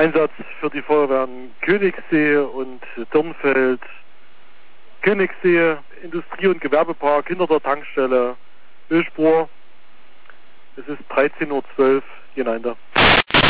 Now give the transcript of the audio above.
Einsatz für die Feuerwehren Königssee und Dirnfeld. Königssee, Industrie- und Gewerbepark hinter der Tankstelle, Ölspur. Es ist 13:12 Uhr, hinein da.